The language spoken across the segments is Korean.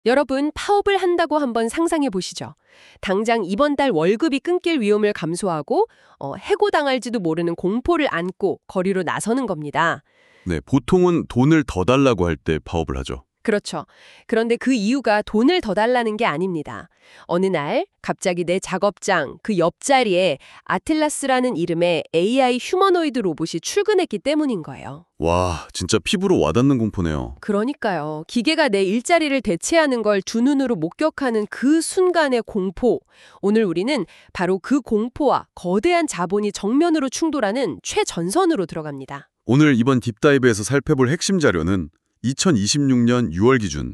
여러분, 파업을 한다고 한번 상상해 보시죠. 당장 이번 달 월급이 끊길 위험을 감수하고 해고당할지도 모르는 공포를 안고 거리로 나서는 겁니다. 네, 보통은 돈을 더 달라고 할 때 파업을 하죠. 그렇죠. 그런데 그 이유가 돈을 더 달라는 게 아닙니다. 어느 날 갑자기 내 작업장 그 옆자리에 아틀라스라는 이름의 AI 휴머노이드 로봇이 출근했기 때문인 거예요. 와, 진짜 피부로 와닿는 공포네요. 그러니까요. 기계가 내 일자리를 대체하는 걸 두 눈으로 목격하는 그 순간의 공포. 오늘 우리는 바로 그 공포와 거대한 자본이 정면으로 충돌하는 최전선으로 들어갑니다. 오늘 이번 딥다이브에서 살펴볼 핵심 자료는 2026년 6월 기준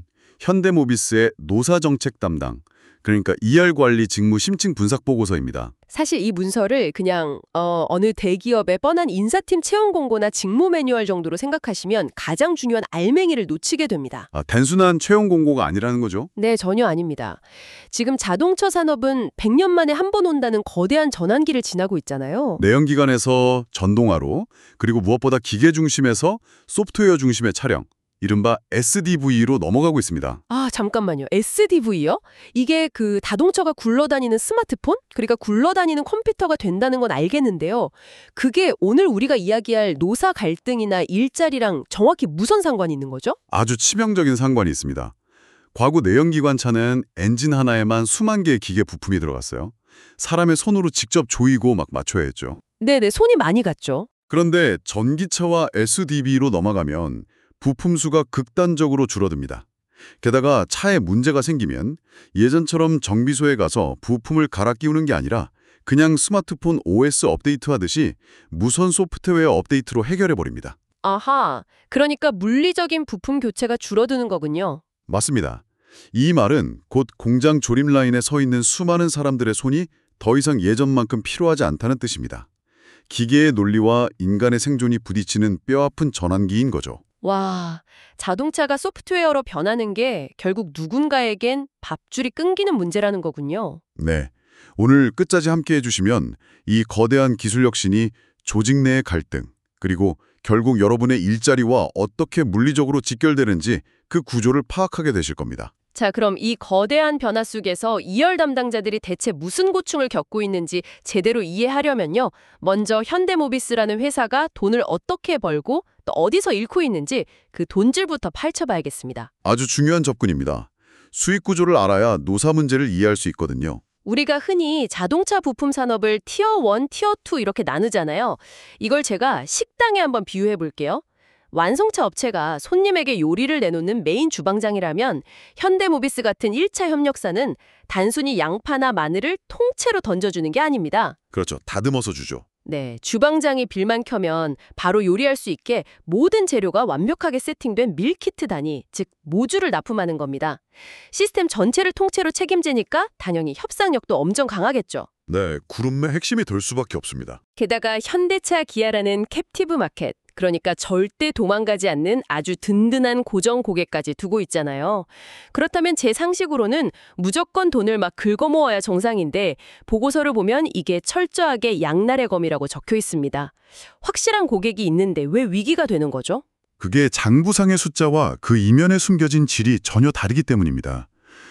현대모비스의 노사정책 담당, 그러니까 ER관리 직무 심층 분석 보고서입니다. 사실 이 문서를 그냥 어느 대기업의 뻔한 인사팀 채용 공고나 직무 매뉴얼 정도로 생각하시면 가장 중요한 알맹이를 놓치게 됩니다. 단순한 채용 공고가 아니라는 거죠? 네, 전혀 아닙니다. 지금 자동차 산업은 100년 만에 한 번 온다는 거대한 전환기를 지나고 있잖아요. 내연기관에서 전동화로, 그리고 무엇보다 기계 중심에서 소프트웨어 중심의 차량, 이른바 SDV로 넘어가고 있습니다. 아, 잠깐만요. SDV요? 이게 그 자동차가 굴러다니는 스마트폰? 그러니까 굴러다니는 컴퓨터가 된다는 건 알겠는데요. 그게 오늘 우리가 이야기할 노사 갈등이나 일자리랑 정확히 무슨 상관이 있는 거죠? 아주 치명적인 상관이 있습니다. 과거 내연기관차는 엔진 하나에만 수만 개의 기계 부품이 들어갔어요. 사람의 손으로 직접 조이고 막 맞춰야 했죠. 네네, 손이 많이 갔죠. 그런데 전기차와 SDV로 넘어가면 부품 수가 극단적으로 줄어듭니다. 게다가 차에 문제가 생기면 예전처럼 정비소에 가서 부품을 갈아 끼우는 게 아니라 그냥 스마트폰 OS 업데이트하듯이 무선 소프트웨어 업데이트로 해결해버립니다. 아하, 그러니까 물리적인 부품 교체가 줄어드는 거군요. 맞습니다. 이 말은 곧 공장 조립 라인에 서 있는 수많은 사람들의 손이 더 이상 예전만큼 필요하지 않다는 뜻입니다. 기계의 논리와 인간의 생존이 부딪히는 뼈아픈 전환기인 거죠. 와, 자동차가 소프트웨어로 변하는 게 결국 누군가에겐 밥줄이 끊기는 문제라는 거군요. 네. 오늘 끝까지 함께 해주시면 이 거대한 기술 혁신이 조직 내의 갈등, 그리고 결국 여러분의 일자리와 어떻게 물리적으로 직결되는지 그 구조를 파악하게 되실 겁니다. 자, 그럼 이 거대한 변화 속에서 2열 담당자들이 대체 무슨 고충을 겪고 있는지 제대로 이해하려면요. 먼저 현대모비스라는 회사가 돈을 어떻게 벌고 또 어디서 잃고 있는지 그 돈줄부터 파헤쳐봐야겠습니다. 아주 중요한 접근입니다. 수익 구조를 알아야 노사 문제를 이해할 수 있거든요. 우리가 흔히 자동차 부품 산업을 티어 1, 티어 2 이렇게 나누잖아요. 이걸 제가 식당에 한번 비유해 볼게요. 완성차 업체가 손님에게 요리를 내놓는 메인 주방장이라면 현대모비스 같은 1차 협력사는 단순히 양파나 마늘을 통째로 던져주는 게 아닙니다. 그렇죠. 다듬어서 주죠. 네, 주방장이 빌만 켜면 바로 요리할 수 있게 모든 재료가 완벽하게 세팅된 밀키트 단위, 즉 모듈을 납품하는 겁니다. 시스템 전체를 통째로 책임지니까 당연히 협상력도 엄청 강하겠죠. 네, 구름의 핵심이 될 수밖에 없습니다. 게다가 현대차 기아라는 캡티브 마켓, 그러니까 절대 도망가지 않는 아주 든든한 고정 고객까지 두고 있잖아요. 그렇다면 제 상식으로는 무조건 돈을 막 긁어모아야 정상인데 보고서를 보면 이게 철저하게 양날의 검이라고 적혀 있습니다. 확실한 고객이 있는데 왜 위기가 되는 거죠? 그게 장부상의 숫자와 그 이면에 숨겨진 질이 전혀 다르기 때문입니다.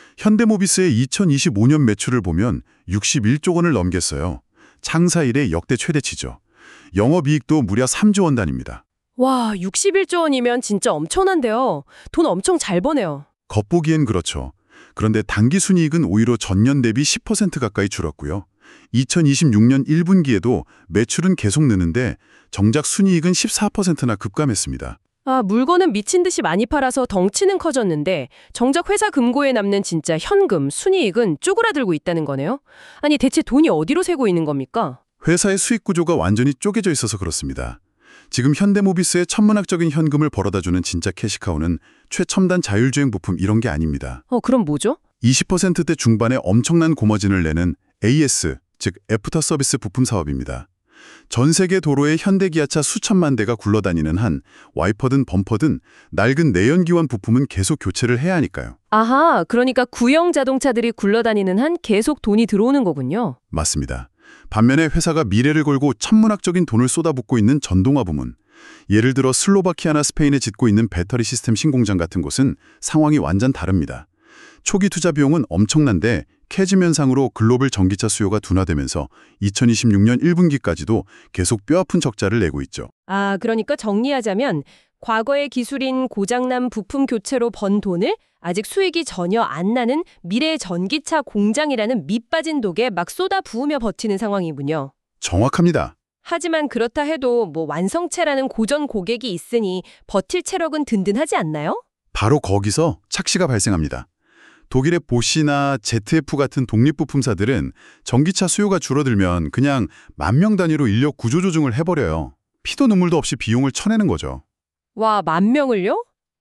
현대모비스의 2025년 매출을 보면 61조 원을 넘겼어요. 창사 이래 역대 최대치죠. 영업이익도 무려 3조 원 단위입니다. 와, 61조 원이면 진짜 엄청난데요. 돈 엄청 잘 버네요. 겉보기엔 그렇죠. 그런데 당기순이익은 오히려 전년 대비 10% 가까이 줄었고요. 2026년 1분기에도 매출은 계속 느는데 정작 순이익은 14%나 급감했습니다. 아, 물건은 미친 듯이 많이 팔아서 덩치는 커졌는데 정작 회사 금고에 남는 진짜 현금, 순이익은 쪼그라들고 있다는 거네요. 아니, 대체 돈이 어디로 새고 있는 겁니까? 회사의 수익 구조가 완전히 쪼개져 있어서 그렇습니다. 지금 현대모비스의 천문학적인 현금을 벌어다주는 진짜 캐시카우는 최첨단 자율주행 부품 이런 게 아닙니다. 그럼 뭐죠? 20%대 중반에 엄청난 고마진을 내는 AS, 즉 애프터 서비스 부품 사업입니다. 전 세계 도로에 현대기아차 수천만 대가 굴러다니는 한 와이퍼든 범퍼든 낡은 내연기관 부품은 계속 교체를 해야 하니까요. 아하, 그러니까 구형 자동차들이 굴러다니는 한 계속 돈이 들어오는 거군요. 맞습니다. 반면에 회사가 미래를 걸고 천문학적인 돈을 쏟아붓고 있는 전동화 부문, 예를 들어 슬로바키아나 스페인에 짓고 있는 배터리 시스템 신공장 같은 곳은 상황이 완전 다릅니다. 초기 투자 비용은 엄청난데 캐즘 현상으로 글로벌 전기차 수요가 둔화되면서 2026년 1분기까지도 계속 뼈아픈 적자를 내고 있죠. 아, 그러니까 정리하자면 과거의 기술인 고장난 부품 교체로 번 돈을 아직 수익이 전혀 안 나는 미래의 전기차 공장이라는 밑빠진 독에 막 쏟아 부으며 버티는 상황이군요. 정확합니다. 하지만 그렇다 해도 뭐 완성체라는 고전 고객이 있으니 버틸 체력은 든든하지 않나요? 바로 거기서 착시가 발생합니다. 독일의 보시나 ZF 같은 독립부품사들은 전기차 수요가 줄어들면 그냥 10,000명 단위로 인력 구조 조정을 해버려요. 피도 눈물도 없이 비용을 쳐내는 거죠. 와, 10,000명을요?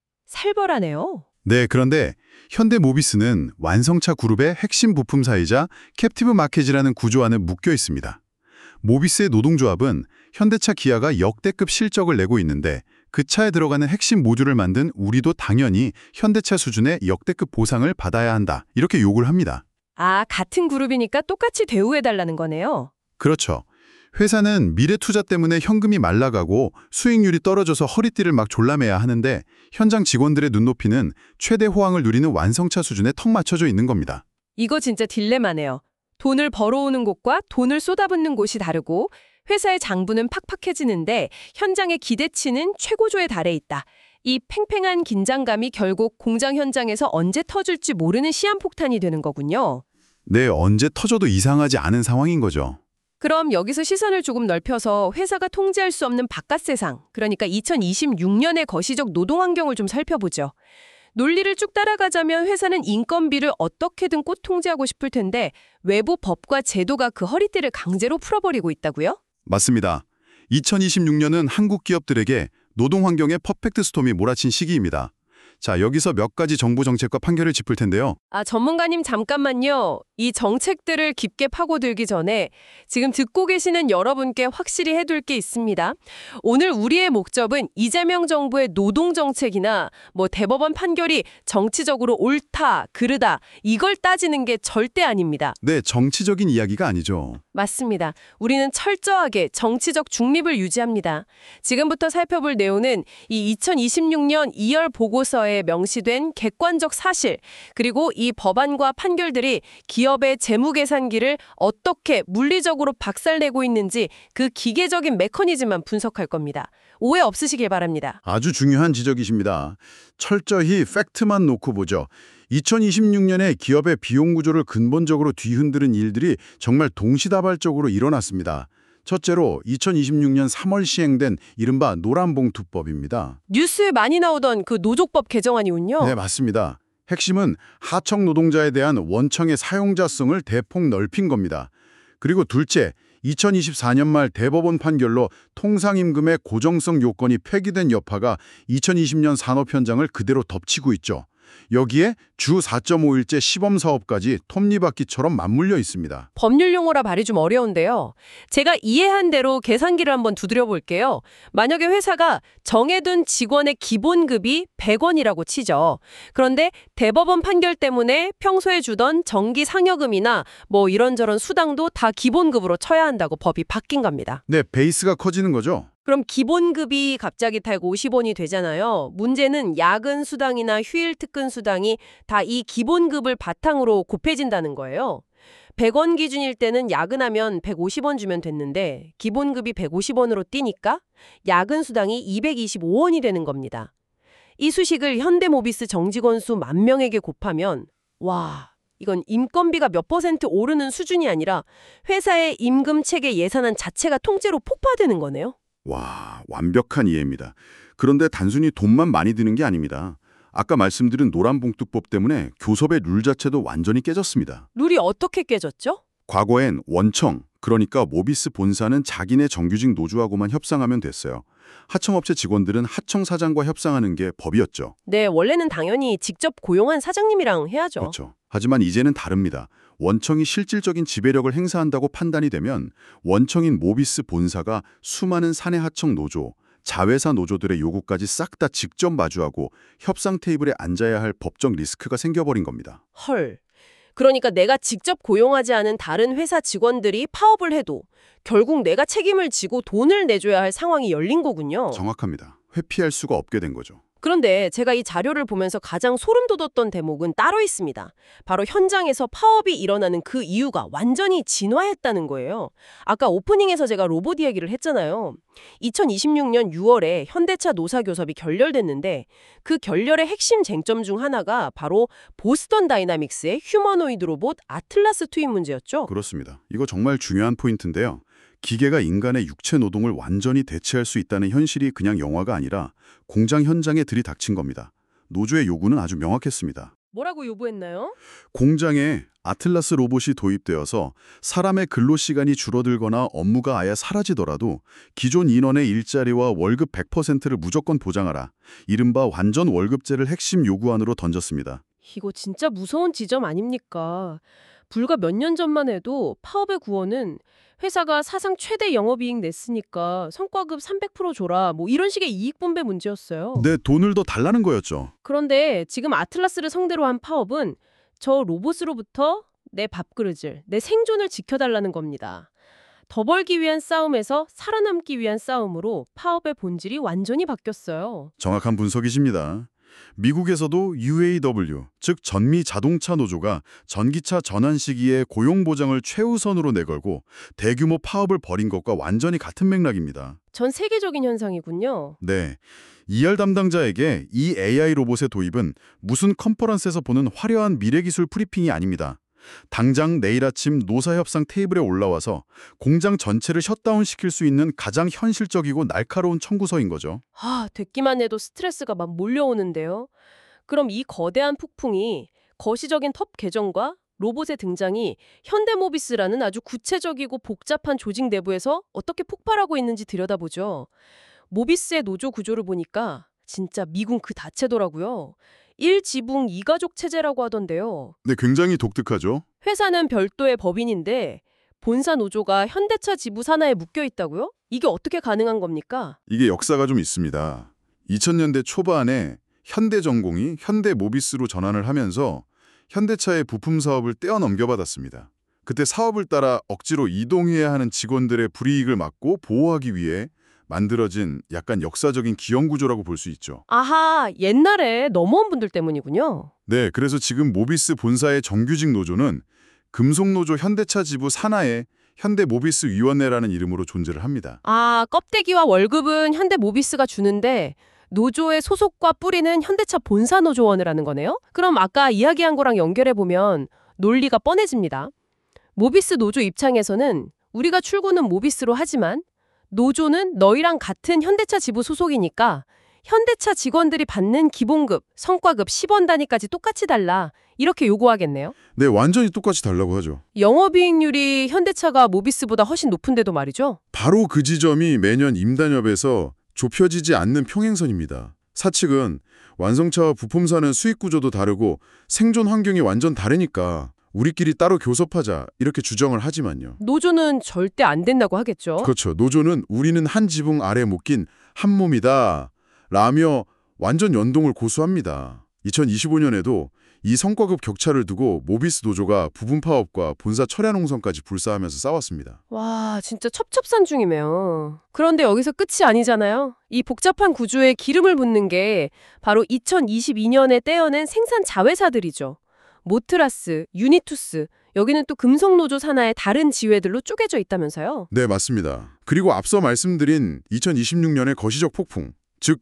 살벌하네요. 네, 그런데 현대모비스는 완성차 그룹의 핵심 부품사이자 캡티브 마켓이라는 구조 안에 묶여 있습니다. 모비스의 노동조합은 현대차 기아가 역대급 실적을 내고 있는데 그 차에 들어가는 핵심 모듈을 만든 우리도 당연히 현대차 수준의 역대급 보상을 받아야 한다. 이렇게 요구를 합니다. 아, 같은 그룹이니까 똑같이 대우해달라는 거네요. 그렇죠. 회사는 미래 투자 때문에 현금이 말라가고 수익률이 떨어져서 허리띠를 막 졸라매야 하는데 현장 직원들의 눈높이는 최대 호황을 누리는 완성차 수준에 턱 맞춰져 있는 겁니다. 이거 진짜 딜레마네요. 돈을 벌어오는 곳과 돈을 쏟아붓는 곳이 다르고 회사의 장부는 팍팍해지는데 현장의 기대치는 최고조에 달해 있다. 이 팽팽한 긴장감이 결국 공장 현장에서 언제 터질지 모르는 시한폭탄이 되는 거군요. 네, 언제 터져도 이상하지 않은 상황인 거죠. 그럼 여기서 시선을 조금 넓혀서 회사가 통제할 수 없는 바깥 세상, 그러니까 2026년의 거시적 노동 환경을 좀 살펴보죠. 논리를 쭉 따라가자면 회사는 인건비를 어떻게든 꼭 통제하고 싶을 텐데 외부 법과 제도가 그 허리띠를 강제로 풀어버리고 있다고요? 맞습니다. 2026년은 한국 기업들에게 노동 환경의 퍼펙트 스톰이 몰아친 시기입니다. 자, 여기서 몇 가지 정부 정책과 판결을 짚을 텐데요. 아, 전문가님 잠깐만요. 이 정책들을 깊게 파고들기 전에 지금 듣고 계시는 여러분께 확실히 해둘 게 있습니다. 오늘 우리의 목적은 이재명 정부의 노동정책이나 뭐 대법원 판결이 정치적으로 옳다, 그르다 이걸 따지는 게 절대 아닙니다. 네, 정치적인 이야기가 아니죠. 맞습니다. 우리는 철저하게 정치적 중립을 유지합니다. 지금부터 살펴볼 내용은 이 2026년 2월 보고서에 명시된 객관적 사실, 그리고 이 법안과 판결들이 기업의 재무계산기를 어떻게 물리적으로 박살내고 있는지 그 기계적인 메커니즘만 분석할 겁니다. 오해 없으시길 바랍니다. 아주 중요한 지적이십니다. 철저히 팩트만 놓고 보죠. 2026년에 기업의 비용 구조를 근본적으로 뒤흔드는 일들이 정말 동시다발적으로 일어났습니다. 첫째로 2026년 3월 시행된 이른바 노란봉투법입니다. 뉴스에 많이 나오던 그 노조법 개정안이군요. 네, 맞습니다. 핵심은 하청 노동자에 대한 원청의 사용자성을 대폭 넓힌 겁니다. 그리고 둘째, 2024년 말 대법원 판결로 통상임금의 고정성 요건이 폐기된 여파가 2020년 산업 현장을 그대로 덮치고 있죠. 여기에 주 4.5일제 시범사업까지 톱니바퀴처럼 맞물려 있습니다. 법률 용어라 말이 좀 어려운데요. 제가 이해한 대로 계산기를 한번 두드려 볼게요. 만약에 회사가 정해둔 직원의 기본급이 100원이라고 치죠. 그런데 대법원 판결 때문에 평소에 주던 정기 상여금이나 뭐 이런저런 수당도 다 기본급으로 쳐야 한다고 법이 바뀐 겁니다. 네, 베이스가 커지는 거죠. 그럼 기본급이 갑자기 딱 50원이 되잖아요. 문제는 야근 수당이나 휴일 특근 수당이 다 이 기본급을 바탕으로 곱해진다는 거예요. 100원 기준일 때는 야근하면 150원 주면 됐는데 기본급이 150원으로 뛰니까 야근 수당이 225원이 되는 겁니다. 이 수식을 현대모비스 정직원 수 10,000명에게 곱하면 와, 이건 인건비가 몇 % 오르는 수준이 아니라 회사의 임금 체계 예산안 자체가 통째로 폭파되는 거네요. 와, 완벽한 이해입니다. 그런데 단순히 돈만 많이 드는 게 아닙니다. 아까 말씀드린 노란봉투법 때문에 교섭의 룰 자체도 완전히 깨졌습니다. 룰이 어떻게 깨졌죠? 과거엔 원청, 그러니까 모비스 본사는 자기네 정규직 노조하고만 협상하면 됐어요. 하청업체 직원들은 하청 사장과 협상하는 게 법이었죠. 네, 원래는 당연히 직접 고용한 사장님이랑 해야죠. 그렇죠. 하지만 이제는 다릅니다. 원청이 실질적인 지배력을 행사한다고 판단이 되면 원청인 모비스 본사가 수많은 사내 하청 노조, 자회사 노조들의 요구까지 싹 다 직접 마주하고 협상 테이블에 앉아야 할 법적 리스크가 생겨버린 겁니다. 헐. 그러니까 내가 직접 고용하지 않은 다른 회사 직원들이 파업을 해도 결국 내가 책임을 지고 돈을 내줘야 할 상황이 열린 거군요. 정확합니다. 회피할 수가 없게 된 거죠. 그런데 제가 이 자료를 보면서 가장 소름 돋았던 대목은 따로 있습니다. 바로 현장에서 파업이 일어나는 그 이유가 완전히 진화했다는 거예요. 아까 오프닝에서 제가 로봇 이야기를 했잖아요. 2026년 6월에 현대차 노사교섭이 결렬됐는데 그 결렬의 핵심 쟁점 중 하나가 바로 보스턴 다이나믹스의 휴머노이드 로봇 아틀라스 투입 문제였죠. 그렇습니다. 이거 정말 중요한 포인트인데요. 기계가 인간의 육체 노동을 완전히 대체할 수 있다는 현실이 그냥 영화가 아니라 공장 현장에 들이닥친 겁니다. 노조의 요구는 아주 명확했습니다. 뭐라고 요구했나요? 공장에 아틀라스 로봇이 도입되어서 사람의 근로 시간이 줄어들거나 업무가 아예 사라지더라도 기존 인원의 일자리와 월급 100%를 무조건 보장하라. 이른바 완전 월급제를 핵심 요구안으로 던졌습니다. 이거 진짜 무서운 지점 아닙니까? 불과 몇 년 전만 해도 파업의 구호는 회사가 사상 최대 영업이익 냈으니까 성과급 300% 줘라. 뭐 이런 식의 이익 분배 문제였어요. 내 돈을 더 달라는 거였죠. 그런데 지금 아틀라스를 상대로 한 파업은 저 로봇으로부터 내 밥그릇을, 내 생존을 지켜달라는 겁니다. 더 벌기 위한 싸움에서 살아남기 위한 싸움으로 파업의 본질이 완전히 바뀌었어요. 정확한 분석이십니다. 미국에서도 UAW, 즉 전미 자동차 노조가 전기차 전환 시기에 고용 보장을 최우선으로 내걸고 대규모 파업을 벌인 것과 완전히 같은 맥락입니다. 전 세계적인 현상이군요. 네, ER 담당자에게 이 AI 로봇의 도입은 무슨 컨퍼런스에서 보는 화려한 미래기술 프리핑이 아닙니다. 당장 내일 아침 노사협상 테이블에 올라와서 공장 전체를 셧다운시킬 수 있는 가장 현실적이고 날카로운 청구서인 거죠. 듣기만 해도 스트레스가 막 몰려오는데요. 그럼 이 거대한 폭풍이 거시적인 톱 개정과 로봇의 등장이 현대모비스라는 아주 구체적이고 복잡한 조직 내부에서 어떻게 폭발하고 있는지 들여다보죠. 모비스의 노조 구조를 보니까 진짜 미군 그 자체더라고요. 1지붕 2가족 체제라고 하던데요. 네, 굉장히 독특하죠. 회사는 별도의 법인인데 본사 노조가 현대차 지부 산하에 묶여 있다고요? 이게 어떻게 가능한 겁니까? 이게 역사가 좀 있습니다. 2000년대 초반에 현대전공이 현대모비스로 전환을 하면서 현대차의 부품 사업을 떼어 넘겨받았습니다. 그때 사업을 따라 억지로 이동해야 하는 직원들의 불이익을 막고 보호하기 위해 만들어진 약간 역사적인 기형구조라고 볼 수 있죠. 아하, 옛날에 넘어온 분들 때문이군요. 네, 그래서 지금 모비스 본사의 정규직 노조는 금속노조 현대차 지부 산하의 현대모비스 위원회라는 이름으로 존재를 합니다. 껍데기와 월급은 현대모비스가 주는데 노조의 소속과 뿌리는 현대차 본사 노조원을 하는 거네요? 그럼 아까 이야기한 거랑 연결해보면 논리가 뻔해집니다. 모비스 노조 입장에서는 우리가 출근은 모비스로 하지만 노조는 너희랑 같은 현대차 지부 소속이니까 현대차 직원들이 받는 기본급, 성과급 10원 단위까지 똑같이 달라. 이렇게 요구하겠네요. 네, 완전히 똑같이 달라고 하죠. 영업이익률이 현대차가 모비스보다 훨씬 높은데도 말이죠. 바로 그 지점이 매년 임단협에서 좁혀지지 않는 평행선입니다. 사측은 완성차와 부품사는 수익 구조도 다르고 생존 환경이 완전 다르니까 우리끼리 따로 교섭하자 이렇게 주장을 하지만요. 노조는 절대 안 된다고 하겠죠. 그렇죠. 노조는 우리는 한 지붕 아래 묶인 한 몸이다 라며 완전 연동을 고수합니다. 2025년에도 이 성과급 격차를 두고 모비스 노조가 부분 파업과 본사 철야 농성까지 불사하면서 싸웠습니다. 와, 진짜 첩첩산중이네요. 그런데 여기서 끝이 아니잖아요. 이 복잡한 구조에 기름을 붓는 게 바로 2022년에 떼어낸 생산 자회사들이죠. 모트라스, 유니투스, 여기는 또 금속노조 산하의 다른 지회들로 쪼개져 있다면서요? 네, 맞습니다. 그리고 앞서 말씀드린 2026년의 거시적 폭풍, 즉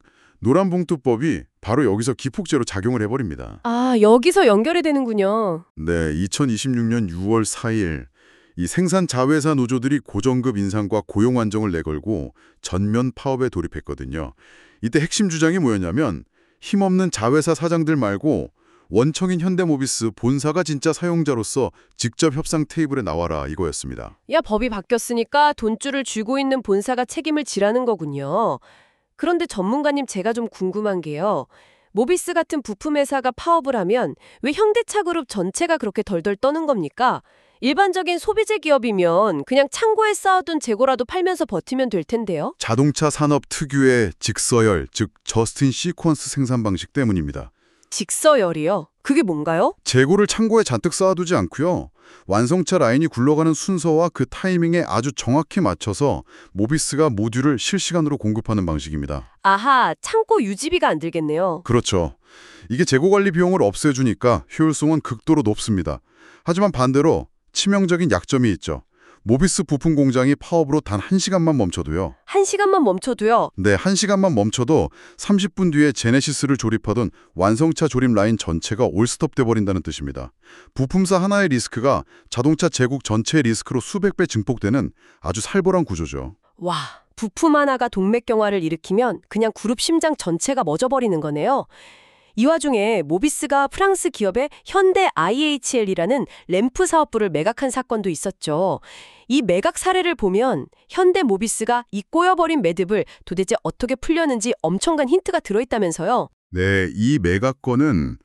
노란봉투법이 바로 여기서 기폭제로 작용을 해버립니다. 여기서 연결이 되는군요. 네, 2026년 6월 4일 이 생산 자회사 노조들이 고정급 인상과 고용 안정을 내걸고 전면 파업에 돌입했거든요. 이때 핵심 주장이 뭐였냐면 힘없는 자회사 사장들 말고 원청인 현대모비스 본사가 진짜 사용자로서 직접 협상 테이블에 나와라 이거였습니다. 야, 법이 바뀌었으니까 돈줄을 쥐고 있는 본사가 책임을 지라는 거군요. 그런데 전문가님, 제가 좀 궁금한 게요. 모비스 같은 부품 회사가 파업을 하면 왜 현대차 그룹 전체가 그렇게 덜덜 떠는 겁니까? 일반적인 소비재 기업이면 그냥 창고에 쌓아둔 재고라도 팔면서 버티면 될 텐데요. 자동차 산업 특유의 직서열, 즉 저스틴 시퀀스 생산 방식 때문입니다. 직서열이요? 그게 뭔가요? 재고를 창고에 잔뜩 쌓아두지 않고요. 완성차 라인이 굴러가는 순서와 그 타이밍에 아주 정확히 맞춰서 모비스가 모듈을 실시간으로 공급하는 방식입니다. 아하, 창고 유지비가 안 들겠네요. 그렇죠. 이게 재고 관리 비용을 없애주니까 효율성은 극도로 높습니다. 하지만 반대로 치명적인 약점이 있죠. 모비스 부품 공장이 파업으로 단 1시간만 멈춰도요. 1시간만 멈춰도요. 네, 1시간만 멈춰도 30분 뒤에 제네시스를 조립하던 완성차 조립 라인 전체가 올스톱 돼버린다는 뜻입니다. 부품사 하나의 리스크가 자동차 제국 전체의 리스크로 수백 배 증폭되는 아주 살벌한 구조죠. 와, 부품 하나가 동맥경화를 일으키면 그냥 그룹 심장 전체가 멎어버리는 거네요. 이 와중에 모비스가 프랑스 기업의 현대 IHL이라는 램프 사업부를 매각한 사건도 있었죠. 이 매각 사례를 보면 현대 모비스가 이 꼬여버린 매듭을 도대체 어떻게 풀려는지 엄청난 힌트가 들어있다면서요. 네, 이 매각건은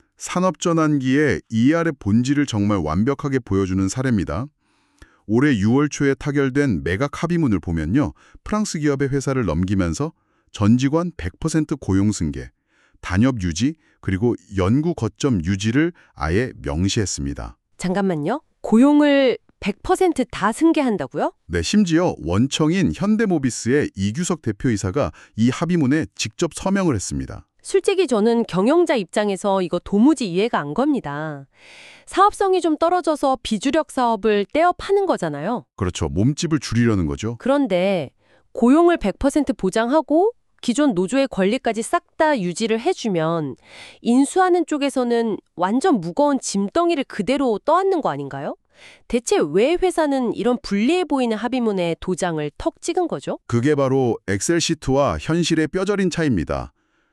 산업전환기의 ER의 본질을 정말 완벽하게 보여주는 사례입니다. 올해 6월 초에 타결된 매각 합의문을 보면요. 프랑스 기업의 회사를 넘기면서 전 직원 100% 고용 승계, 단협 유지, 그리고 연구 거점 유지를 아예 명시했습니다. 잠깐만요. 고용을 100% 승계한다고요? 네, 심지어 원청인 현대모비스의 이규석 대표이사가 이 합의문에 직접 서명을 했습니다. 솔직히 저는 경영자 입장에서 이거 도무지 이해가 안 겁니다. 사업성이 좀 떨어져서 비주력 사업을 떼어 파는 거잖아요. 그렇죠. 몸집을 줄이려는 거죠. 그런데 고용을 100% 보장하고 기존 노조의 권리까지 싹 다 유지를 해주면 인수하는 쪽에서는 완전 무거운 짐덩이를 그대로 떠안는 거 아닌가요? 대체 왜 회사는 이런 불리해 보이는 합의문에 도장을 턱 찍은 거죠? 그게 바로 엑셀 시트와 현실의 뼈저린 차이입니다.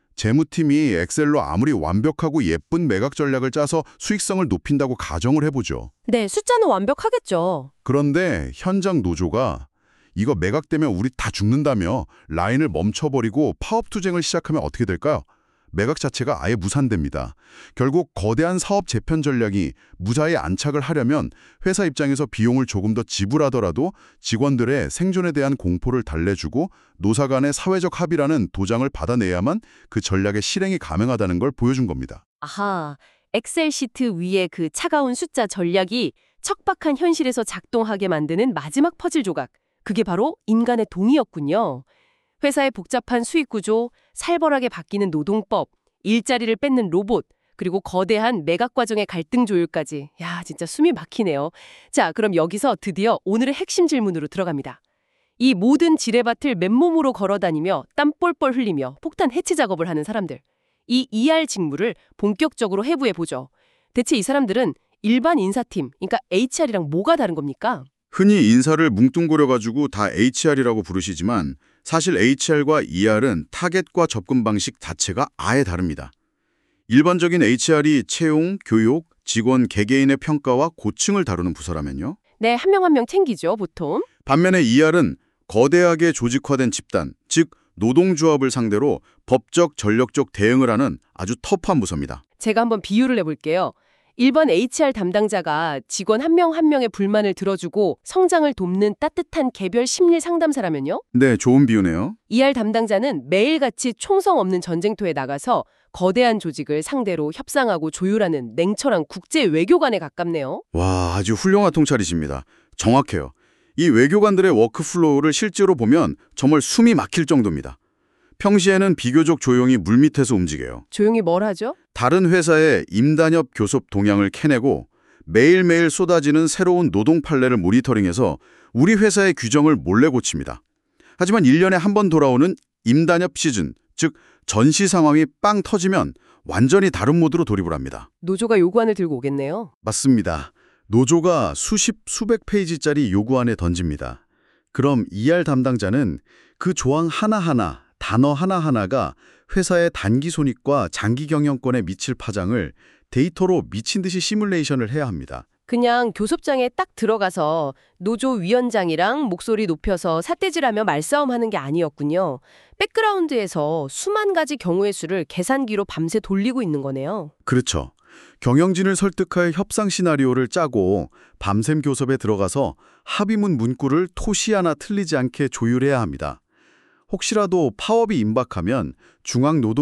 재무팀이 엑셀로 아무리 완벽하고 예쁜 매각 전략을 짜서 수익성을 높인다고 가정을 해보죠. 네, 숫자는 완벽하겠죠. 그런데 현장 노조가 이거 매각되면 우리 다 죽는다며 라인을 멈춰버리고 파업 투쟁을 시작하면 어떻게 될까요? 매각 자체가 아예 무산됩니다. 결국 거대한 사업 재편 전략이 무사히 안착을 하려면 회사 입장에서 비용을 조금 더 지불하더라도 직원들의 생존에 대한 공포를 달래주고 노사 간의 사회적 합의라는 도장을 받아내야만 그 전략의 실행이 가능하다는 걸 보여준 겁니다. 아하, 엑셀 시트 위에 그 차가운 숫자 전략이 척박한 현실에서 작동하게 만드는 마지막 퍼즐 조각. 그게 바로 인간의 동의였군요. 회사의 복잡한 수익 구조, 살벌하게 바뀌는 노동법, 일자리를 뺏는 로봇, 그리고 거대한 매각 과정의 갈등 조율까지. 야, 진짜 숨이 막히네요. 자, 그럼 여기서 드디어 오늘의 핵심 질문으로 들어갑니다. 이 모든 지뢰밭을 맨몸으로 걸어다니며 땀 뻘뻘 흘리며 폭탄 해체 작업을 하는 사람들. 이 ER 직무를 본격적으로 해부해보죠. 대체 이 사람들은 일반 인사팀, 그러니까 HR이랑 뭐가 다른 겁니까? 흔히 인사를 뭉뚱그려가지고 다 HR이라고 부르시지만 사실 HR과 ER은 타겟과 접근 방식 자체가 아예 다릅니다. 일반적인 HR이 채용, 교육, 직원 개개인의 평가와 고충을 다루는 부서라면요. 네, 한 명 한 명 챙기죠, 보통. 반면에 ER은 거대하게 조직화된 집단, 즉 노동조합을 상대로 법적, 전력적 대응을 하는 아주 터프한 부서입니다. 제가 한번 비유를 해볼게요. 일반 HR 담당자가 직원 한 명 한 명의 불만을 들어주고 성장을 돕는 따뜻한 개별 심리 상담사라면요. 네, 좋은 비유네요. ER 담당자는 매일같이 총성 없는 전쟁터에 나가서 거대한 조직을 상대로 협상하고 조율하는 냉철한 국제 외교관에 가깝네요. 와, 아주 훌륭한 통찰이십니다. 정확해요. 이 외교관들의 워크플로우를 실제로 보면 정말 숨이 막힐 정도입니다. 평시에는 비교적 조용히 물밑에서 움직여요. 조용히 뭘 하죠? 다른 회사의 임단협 교섭 동향을 캐내고 매일매일 쏟아지는 새로운 노동 판례를 모니터링해서 우리 회사의 규정을 몰래 고칩니다. 하지만 1년에 한 번 돌아오는 임단협 시즌, 즉 전시 상황이 빵 터지면 완전히 다른 모드로 돌입을 합니다. 노조가 요구안을 들고 오겠네요. 맞습니다. 노조가 수십, 수백 페이지짜리 요구안에 던집니다. 그럼 ER 담당자는 그 조항 하나하나, 단어 하나하나가 회사의 단기 손익과 장기 경영권에 미칠 파장을 데이터로 미친 듯이 시뮬레이션을 해야 합니다. 그냥 교섭장에 딱 들어가서 노조 위원장이랑 목소리 높여서 삿대질하며 말싸움하는 게 아니었군요. 백그라운드에서 수만 가지 경우의 수를 계산기로 밤새 돌리고 있는 거네요. 그렇죠. 경영진을 설득할 협상 시나리오를 짜고 밤샘 교섭에 들어가서 합의문 문구를 토시 하나 틀리지 않게 조율해야 합니다. 혹시라도 파업이 임박하면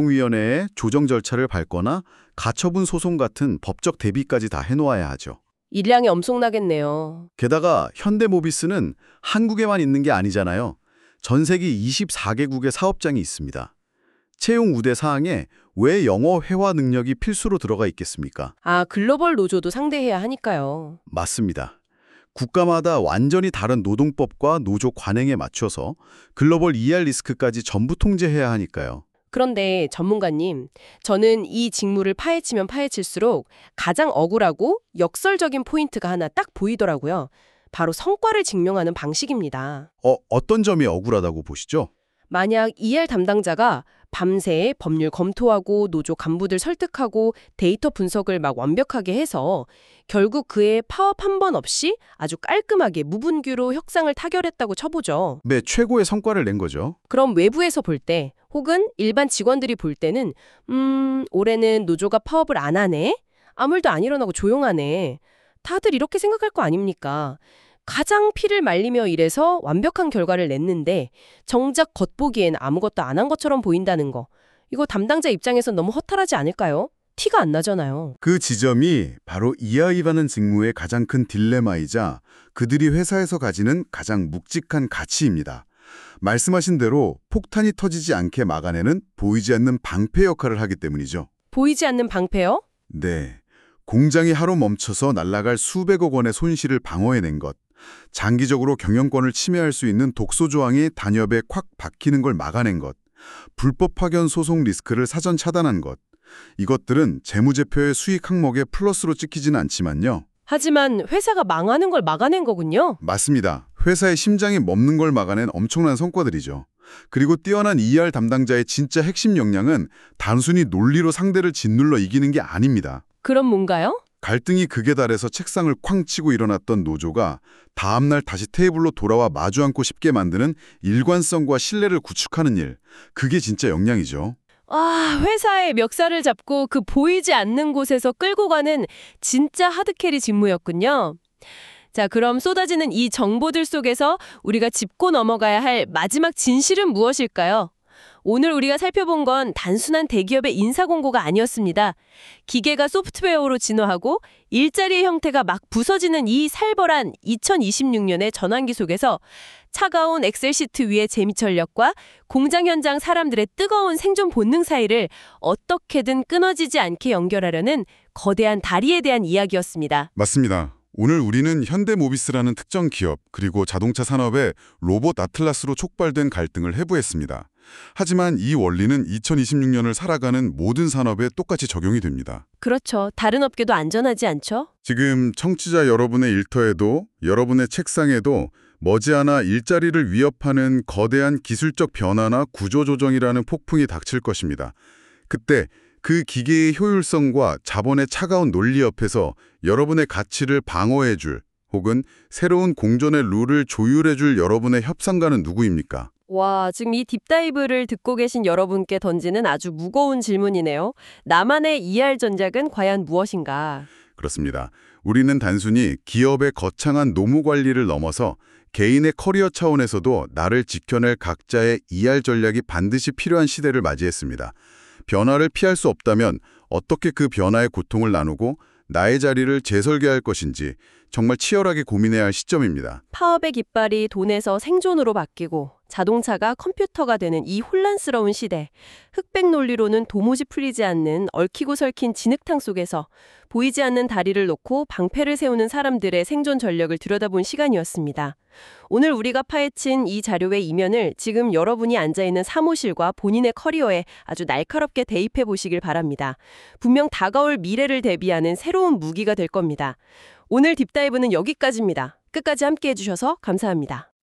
중앙노동위원회에 조정 절차를 밟거나 가처분 소송 같은 법적 대비까지 다 해놓아야 하죠. 일량이 엄청나겠네요. 게다가 현대모비스는 한국에만 있는 게 아니잖아요. 전 세계 24개국의 사업장이 있습니다. 채용 우대 사항에 왜 영어 회화 능력이 필수로 들어가 있겠습니까? 아, 글로벌 노조도 상대해야 하니까요. 맞습니다. 국가마다 완전히 다른 노동법과 노조 관행에 맞춰서 글로벌 ER 리스크까지 전부 통제해야 하니까요. 그런데 전문가님, 저는 이 직무를 파헤치면 파헤칠수록 가장 억울하고 역설적인 포인트가 하나 딱 보이더라고요. 바로 성과를 증명하는 방식입니다. 어떤 점이 억울하다고 보시죠? 만약 ER 담당자가 밤새 법률 검토하고 노조 간부들 설득하고 데이터 분석을 막 완벽하게 해서 결국 그의 파업 한 번 없이 아주 깔끔하게 무분규로 협상을 타결했다고 쳐보죠. 네, 최고의 성과를 낸 거죠. 그럼 외부에서 볼 때 혹은 일반 직원들이 볼 때는 올해는 노조가 파업을 안 하네? 아무 일도 안 일어나고 조용하네. 다들 이렇게 생각할 거 아닙니까? 가장 피를 말리며 일해서 완벽한 결과를 냈는데 정작 겉보기엔 아무것도 안 한 것처럼 보인다는 거. 이거 담당자 입장에선 너무 허탈하지 않을까요? 티가 안 나잖아요. 그 지점이 바로 ER이라는 직무의 가장 큰 딜레마이자 그들이 회사에서 가지는 가장 묵직한 가치입니다. 말씀하신 대로 폭탄이 터지지 않게 막아내는 보이지 않는 방패 역할을 하기 때문이죠. 보이지 않는 방패요? 네. 공장이 하루 멈춰서 날아갈 수백억 원의 손실을 방어해낸 것, 장기적으로 경영권을 침해할 수 있는 독소 조항이 단협에 콱 박히는 걸 막아낸 것, 불법 파견 소송 리스크를 사전 차단한 것, 이것들은 재무제표의 수익 항목에 플러스로 찍히지는 않지만요. 하지만 회사가 망하는 걸 막아낸 거군요. 맞습니다. 회사의 심장이 멎는 걸 막아낸 엄청난 성과들이죠. 그리고 뛰어난 ER 담당자의 진짜 핵심 역량은 단순히 논리로 상대를 짓눌러 이기는 게 아닙니다. 그럼 뭔가요? 갈등이 극에 달해서 책상을 쾅 치고 일어났던 노조가 다음날 다시 테이블로 돌아와 마주 앉고 싶게 만드는 일관성과 신뢰를 구축하는 일, 그게 진짜 역량이죠. 아, 회사의 멱살을 잡고 그 보이지 않는 곳에서 끌고 가는 진짜 하드캐리 직무였군요. 자, 그럼 쏟아지는 이 정보들 속에서 우리가 짚고 넘어가야 할 마지막 진실은 무엇일까요? 오늘 우리가 살펴본 건 단순한 대기업의 인사 공고가 아니었습니다. 기계가 소프트웨어로 진화하고 일자리의 형태가 막 부서지는 이 살벌한 2026년의 전환기 속에서 차가운 엑셀 시트 위의 재미 전략과 공장 현장 사람들의 뜨거운 생존 본능 사이를 어떻게든 끊어지지 않게 연결하려는 거대한 다리에 대한 이야기였습니다. 맞습니다. 오늘 우리는 현대모비스라는 특정 기업 그리고 자동차 산업의 로봇 아틀라스로 촉발된 갈등을 해부했습니다. 하지만 이 원리는 2026년을 살아가는 모든 산업에 똑같이 적용이 됩니다. 그렇죠. 다른 업계도 안전하지 않죠? 지금 청취자 여러분의 일터에도 여러분의 책상에도 머지않아 일자리를 위협하는 거대한 기술적 변화나 구조조정이라는 폭풍이 닥칠 것입니다. 그때 그 기계의 효율성과 자본의 차가운 논리 옆에서 여러분의 가치를 방어해줄 혹은 새로운 공존의 룰을 조율해줄 여러분의 협상가는 누구입니까? 와, 지금 이 딥다이브를 듣고 계신 여러분께 던지는 아주 무거운 질문이네요. 나만의 ER 전략은 과연 무엇인가? 그렇습니다. 우리는 단순히 기업의 거창한 노무 관리를 넘어서 개인의 커리어 차원에서도 나를 지켜낼 각자의 ER 전략이 반드시 필요한 시대를 맞이했습니다. 변화를 피할 수 없다면 어떻게 그 변화의 고통을 나누고 나의 자리를 재설계할 것인지 정말 치열하게 고민해야 할 시점입니다. 파업의 깃발이 돈에서 생존으로 바뀌고 자동차가 컴퓨터가 되는 이 혼란스러운 시대. 흑백 논리로는 도무지 풀리지 않는 얽히고 설킨 진흙탕 속에서 보이지 않는 다리를 놓고 방패를 세우는 사람들의 생존 전략을 들여다본 시간이었습니다. 오늘 우리가 파헤친 이 자료의 이면을 지금 여러분이 앉아있는 사무실과 본인의 커리어에 아주 날카롭게 대입해 보시길 바랍니다. 분명 다가올 미래를 대비하는 새로운 무기가 될 겁니다. 오늘 딥다이브는 여기까지입니다. 끝까지 함께 해주셔서 감사합니다.